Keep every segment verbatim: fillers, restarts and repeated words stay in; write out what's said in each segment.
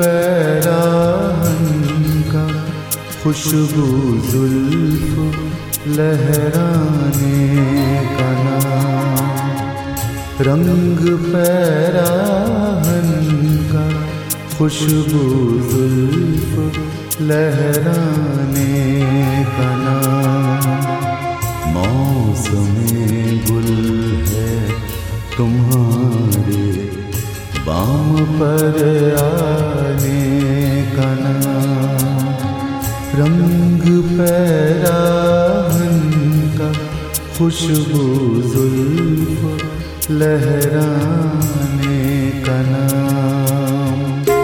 पैराहन का खुशबू जुल्फ लहराने का नाम। रंग पैराहन का खुशबू जुल्फ लहराने का नाम। मौसमे गुल है तुम्हारे बाम पर आने का नाम। रंग पैराहन का खुशबू जुल्फ लहराने का नाम।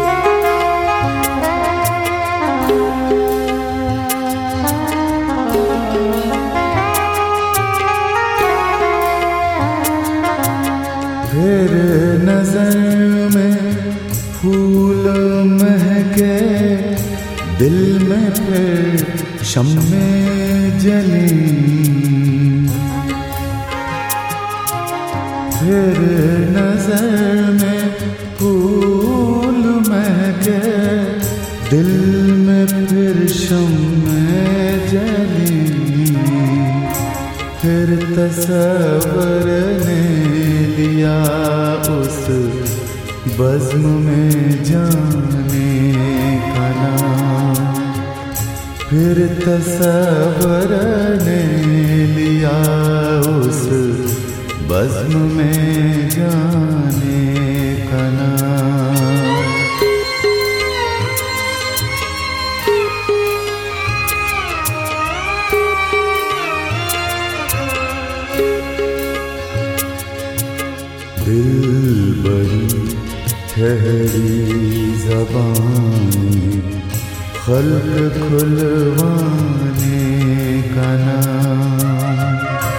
फिर नजर में फूल महके, दिल में फिर शम्मे जली। फिर नजर में फूल महके, दिल में फिर शम्मे जली। फिर तसव्वुर ने लिया उस बज़्म में जाने का नाम। फिर तसव्वुर ने लिया उस बज़्म में जाने का नाम। दिलबरी ठहरी ज़बानें खल्क़ खुलवाने का नाम।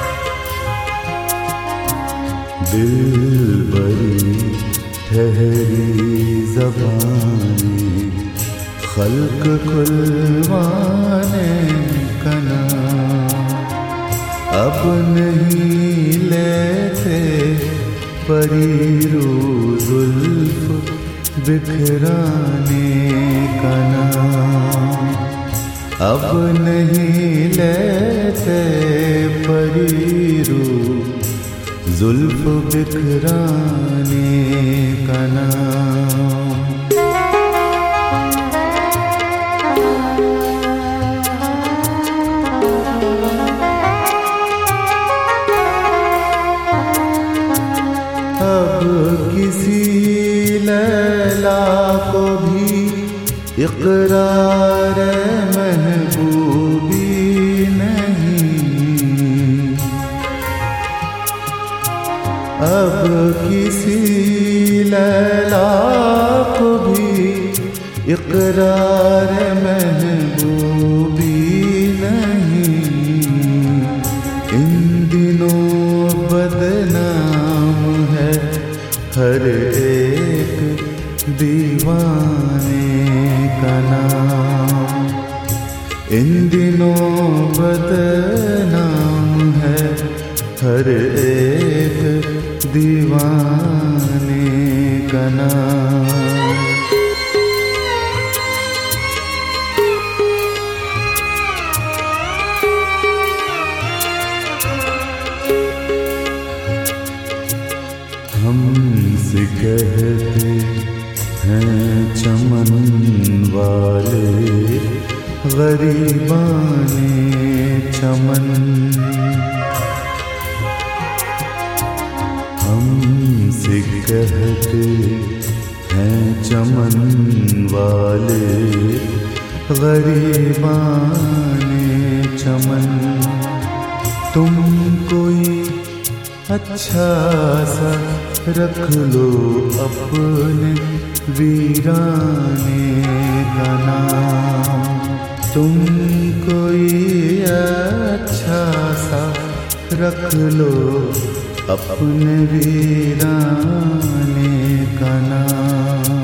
दिलबरी ठहरी ज़बानें खल्क़ खुलवाने का नाम। अब नहीं लेते परीरू जुल्फ बिखराने का नाम। अब नहीं लेते परीरू जुल्फ बिखराने का नाम। अब किसी लैला को भी इक़रार महबूबी नहीं। अब किसी लैला को भी इक़रार महबूबी नहीं। इन दिनों बदनाम है हर एक दीवाने का नाम। इन दिनों बदनाम है हर एक दीवाने का नाम। हमसे कहते हैं चमन वाले गरीबाने चमन। हमसे कहते हैं चमन वाले गरीबाने चमन। तुम कोई अच्छा सा रख लो अपने वीराने का नाम। तुम कोई अच्छा सा रख लो अपने वीराने का नाम।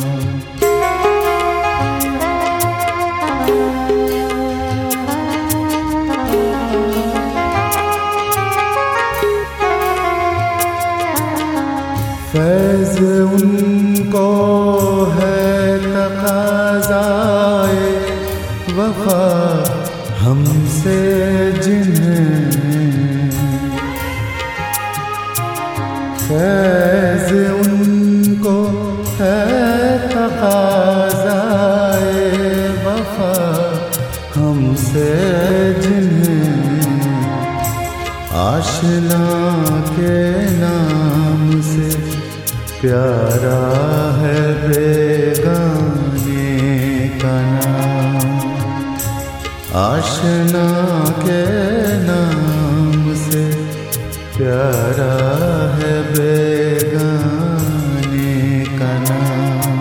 फैज़ उनको है तक़ा वफा हमसे जिन्हें फैज़ उनको है तक़ाज़ाए वफा हमसे जिन्हें आशना के नाम से प्यारा है बेगाने का नाम। आशना के नाम से प्यारा है बेगाने का नाम।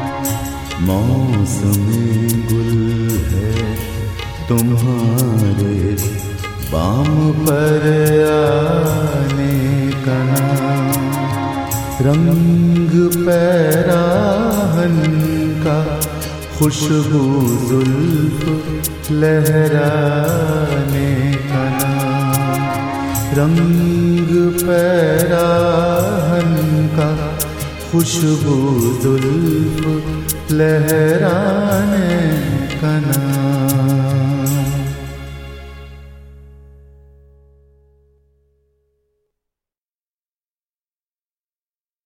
मौसमी गुल है तुम्हारे बाम पर आने का नाम। रंग पैराहन का खुशबू जुल्फ लहराने का नाम। रंग पैराहन का खुशबू जुल्फ लहराने